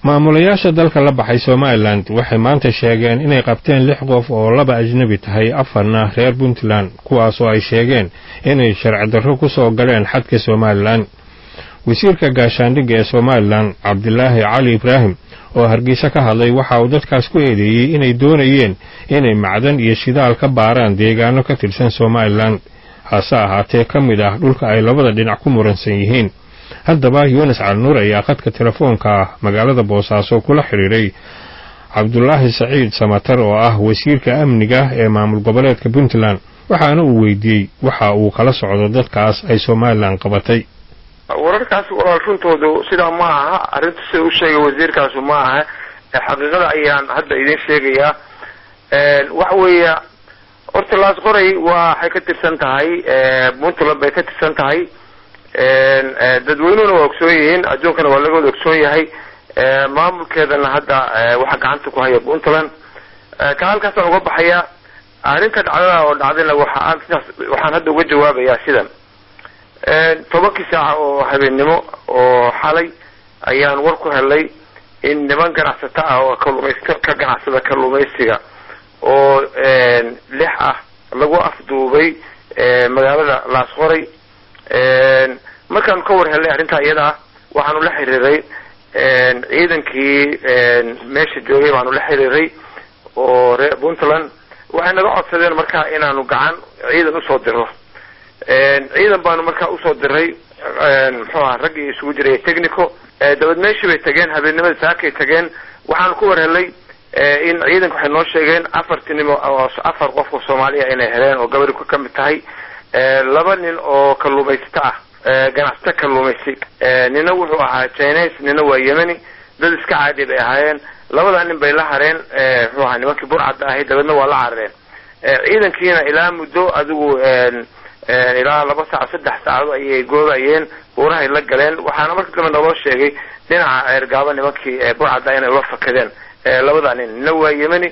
maamulayaasha dalka la baxay Somaliland waxay maanta sheegeen inay qabteen 6 qof oo laba ajnabi tahay afarna reer Puntland kuwaas oo ay sheegeen inay sharci darro ku soo galeen xadka Somaliland. wasiirka gaashaandhigga ee Somaliland Cabdilaahi Cali Ibrahim oo Hargeysa ka hadlay waxa uu dadkaas ku eedeeyay inay doonayeen inay macdan iyo shidaal ka baaraan deegaano ka tirsan Somaliland hase ahaatee ka mid ah dhulka ay labada dhinac ku muransan yihiin. haddaba Yunus Al-Nur ayaa khadka telefoonka magaalada Boosaaso kula xiriiray Cabdulaahi Saciid Samatar oo ah wasiirka amniga ee maamul goboleedka Puntland waxaana uu weydiiyay waxa uu kala socdo dadkaas ay Somaliland qabatay. wararkaas runtoodu sida ma aha arinta si uu sheegay wasiirkaas ma aha xaqiiqada ayaan hadda idin sheegayaa waxa weeye horta laas qoray waxay ka tirsan tahay Puntland bay ka tirsan tahay dadweynuhuna waa ogsoon yihiin adduunkana waa laga ogsoon yahay maamulkeedana hadda waxa gacanta ku haya Puntland ka halkaas uga baxaya arinta dhacdada oo dhacdayna waxaan hadda uga jawaabayaa sidan 10 saac oo habeenimo oo xalay ayaan war ku helay in niman ganacsato ah oo ka ganacsada kalluumaysiga oo 6 ah lagu afduubay magaalada laas qoray markaan ka war helay arinta iyada waxaanu la xiriiray ciidankii meesha joogay baanu la xiriiray oo reer Puntland waxay naga codsadeen markaa inaanu gacan ciidan u soo diro ciidan baanu markaa u soo diray rag isugu jiray technical dabad meeshii bay tageen habeenimada saakay tageen waxaan ku war helay in ciidanku waxay noo sheegeen 4 qof oo Soomaaliya inay heleen oo gabar ku kamid tahay 2 nin oo kalluumaysta ah ganacsato kalluumaysi nina wuxuu ahaa Chinese nina waa Yemeni dad iska caadi bay ahaayeen labada nin bay la hareen nimankii burcad ahayd dabadna waa la carareen ciidankiina ilaa muddo adigu ilaa 2 saac 3 saac ayay goobayeen buurahay la galeen waxaana markii dambe noo sheegay dhinaca eergaaba nimankii burcad inay la fakadeen labada nin nina waa Yemeni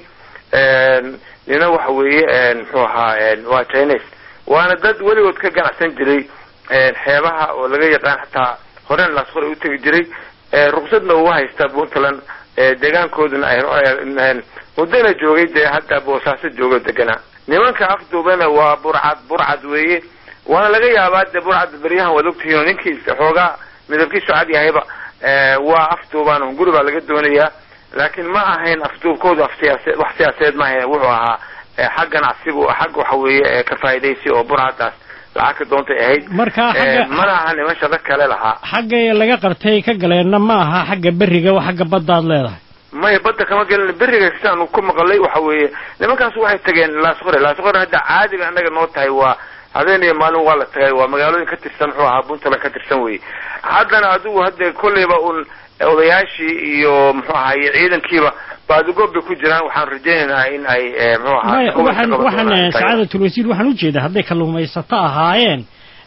nina waxa weeye waa Chinese waana dad waligood ka ganacsan jiray xeebaha oo laga yaqaan xataa horeen laas qoray u tagi jiray ruqsadna uu haysta Puntland deegaankooduna ay mudana joogay hadda Boosaaso joogo degana nimanka afduubana waa burcad weeye waana laga yaabaa burcad bariyahan wadogtihiin ninkii xoogaa midabkiisu cad yahayba waa afduubaan guri baa laga doonayaa laakiin ma ahayn afduubkoodu wax siyaasadeed ma ahayn wuxuu ahaa xaq ganacsigu xaq waxa weeye ka faa'iideysi oo burcadaas lacag doonta ahayd marka mana aha niman shaqo kale lahaa xagga laga qabtay ka galeenna ma aha xagga bariga waa xagga badda aad leedahay ما يبدأ كما قال البرية كستان وكم قلي وحوي لما كان سواحد تجين لا صغر هذا عادي عندنا النوت هاي هذين يمالون ولا تهاي ومقالون كتر سمحوا هابون تلا كتر سوي هذا أنا أدو هذا كل بقول وضياشي يوم هاي عيدا كيبا بعد قبل بكجران وحن رجينا إن أي وحن سعادة الوزير وحن وجد هذا كلهم يستطاع هاين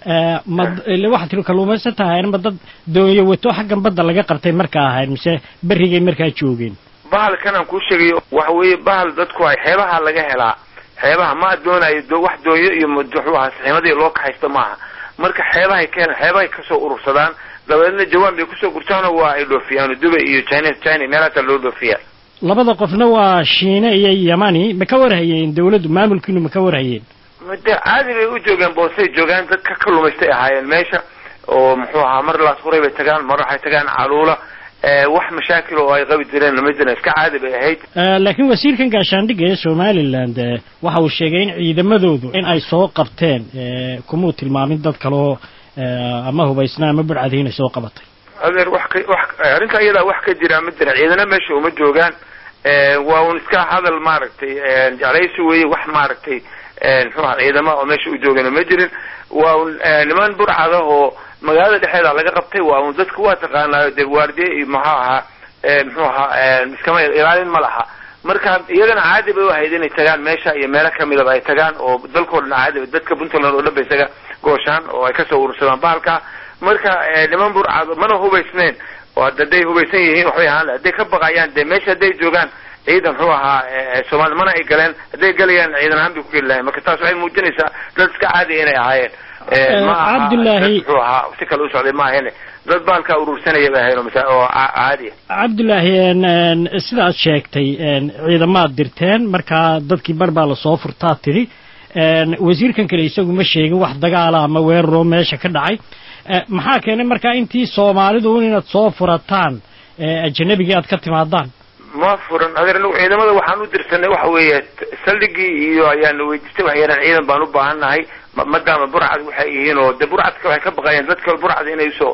اللي واحد تلو كلهم يستطاع هاين بدل دو يوتو حقا بدل لقى قرتين مركا هاين مش بريجي مركا تشوجين bahal kana ku sheegay wax weey bahal dadku ay xeebaha laga helaa xeebaha ma doonayo wax dooyo iyo madaxweynaha saxiimadii loo kaxaysto maaha marka xeebaha ka soo urursadaan dabadeedna jawaan bay ku soo gurtaan waa ay dhoofiyaan Dubai iyo China meelaha loo dhoofiyaa labada qofna waa Shiina iyo Yamani ma ka warhayeen dawladdu maamulkiinu ma ka warhayeen muddo caadi bay u joogaan boosay joogaan dadka kalluumaystay ahaayeen meesha oo muxuu ahaa mar la suray bay tagaan mar waxay tagaan caluula wax mashaakil oo ay qabi jireen ma jiraan iska caadi bay ahayd laakiin wasiirkan gaashaandhigga ee Somaliland waxa uu sheegay in ciidamadoodu in ay soo qabteen kuma tilmaamin dad kale oo ama hubaysnaa ama burcadiina soo qabatay adeer wax arinta iyada wax ka jira ma jira ciidana meesha uma joogaan waa uu iska hadal maaragtay jaleeysi weey wax maaragtay muxuu ciidama oo meesha u joogan ma jirin waa niman burcada oo magaalada dhexdeeda laga qabtay waa dadku waa taqaanaa deegaardiye iyo muxuu ahaa iskama ilaalin ma laha marka iyagana caadi bay u ahayd inay tagaan meesha iyo meelo kamid ah ay tagaan oo dalkooda caadi dadka Puntland oo dhan bay isaga gooshaan oo ay ka soo urursadaan bahalka marka niman burcad mana hubaysneen oo daday hubaysan yihiin waxay ahaan haday ka baqayaan meesha haday joogaan ciidan wuxuu ahaa Soomaali mana ay galeen haday galayaan ciidan aan ku leeyahay marka taas waxay muujinaysaa dad iska caadi inay ahaayeen cabdullaahi si kale u socday ma ahayne dad baalka urursanaya bay ahayn oo caadi cabdullaahi sidaad sheegtay ciidamaad dirteen markaa dadkii bar baa lasoo furtaa tidhi wasiirkan kale isagu ma sheegin wax dagaala ama weeraroo meesha ka dhacay maxaa keenay markaa intii soomaalidu inaad soo furataan ajnabigii aad ka timaadaan ma furan adeer ciidamada waxaan u dirsanay waxa weeye saldhigii iyo ayaan weydiistay wax yaraan ciidan baan u baahannahay maadaama burcad waxay yihiin oo de burcadka waxay ka baqayeen dadka burcad inay soo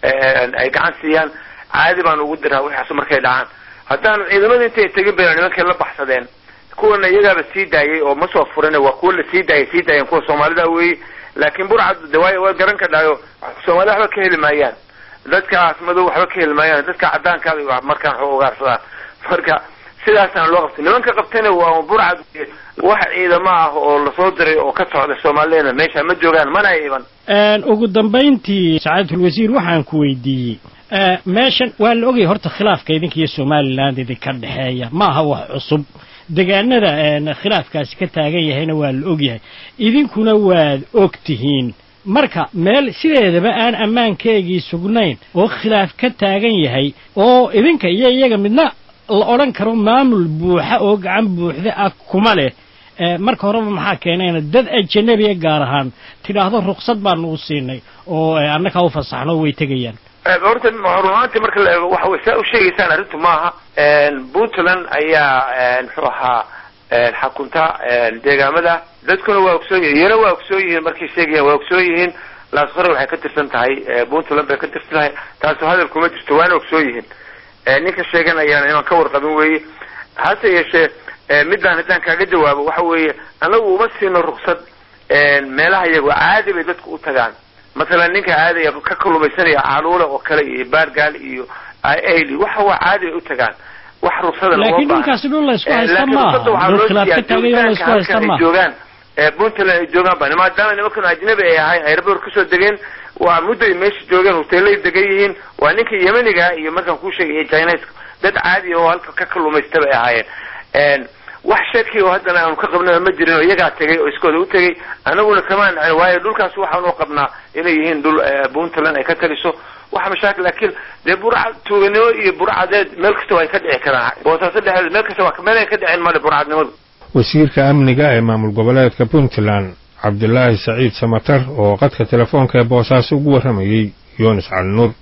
ay gacan siiyaan caadi baan ugu diraa waxaas markay dhacaan haddaan ciidamada intay tegin bay nimankay la baxsadeen kuwana iyagaaba sii daayay oo ma soo furin waa kuwa la sii daayeen kuwa Soomaalida weey laakiin burcad dawaayo waa garan ka dhayo Soomaalida waxba ka heli maayaan dadka madow waxba ka heli maayaan dadka cadaanka ah markaan xoo ugaarsadaan marka sidaasaan loo qabtay nimanka qabtayna waa burcad wax ciidamo ah oo la soo diray oo ka socda Soomaaliyeed meesha ma joogaan mana iiban ugu dambeyntii saacadul wasiir waxaan ku weydiiyay meeshan waa la ogay horta khilaafka idinka iyo Soomaaliland idinka dhaxeeya ma aha wax cusub deegaanada khilaafkaasi ka taagan yahayna waa la ogyahay idinkuna waad ogtihiin marka meel sideedaba aan ammaankeegii sugnayn oo khilaaf ka taagan yahay oo idinka iyo iyaga midna la oran karo maamul buuxa oo gacan buuxda ah kuma leh marka horeba maxaa keenayna dad ajnabi gaar ahaan tidaahdo ruqsad baan u siinay oo annaka u fasaxno way tagayaan horta maruumaantii marka la eego waxa way u sheegaysaan arrintu maaha Puntland ayaa muxuu ahaa xakunta deegaamada dadkuna waa ogsoon yihiin markay sheegayaan waa ogsoon yihiin laasqore waxay ka tirsan tahay Puntland bay ka tirsan tahay taas hadal kuma jirto waana ogsoon yihiin ninka sheeganayaan inaan ka warqabin weeye hase yeeshee midaan haddaan kaaga jawaabo waxa weeye anagu uma siino ruqsad meelaha iyagu caadi bay dadku u tagaan مثلا ninka caadiga ka kulumaysanaya caaluula oo kale iyo baargaal iyo ayli waxa waa caadi u tagaan wax ruqsada loo baahan laakiin ninkaas dhul la isku haysta ma khilaaf ka tagayo la isku haysta ma joogan Puntland ay joogan baan maadaama nimankan ajnabi ay ahay airport ka soo degeen waa muddo meesha joogan hoteelay degan yihiin waa ninka Yemeniga iyo markaan ku sheegay Chinese dad caadi oo halka ka kulumaysta bay ahaayeen wax shaki oo hadana aan ka qabnaa ma jirin oo iyaga tagay oo iskooda u tagay anaguna kamaan waayo dhulkaas waxaan u qabnaa inay yihiin dhul Puntland ay ka taliso waxa mashaakil laakiin de burcad tuuganimo iyo burcadeed meel kasta way ka dhici karaan boosaaso dhexdeeda meel kasta waa meel ay ka dhicin male burcadnimadu wasiirka amniga ee maamul goboleedka Puntland Cabdullaahi Saciid Samatar oo qadka telefoonka ee Boosaaso ugu waramayay Yoonis Cali Nuur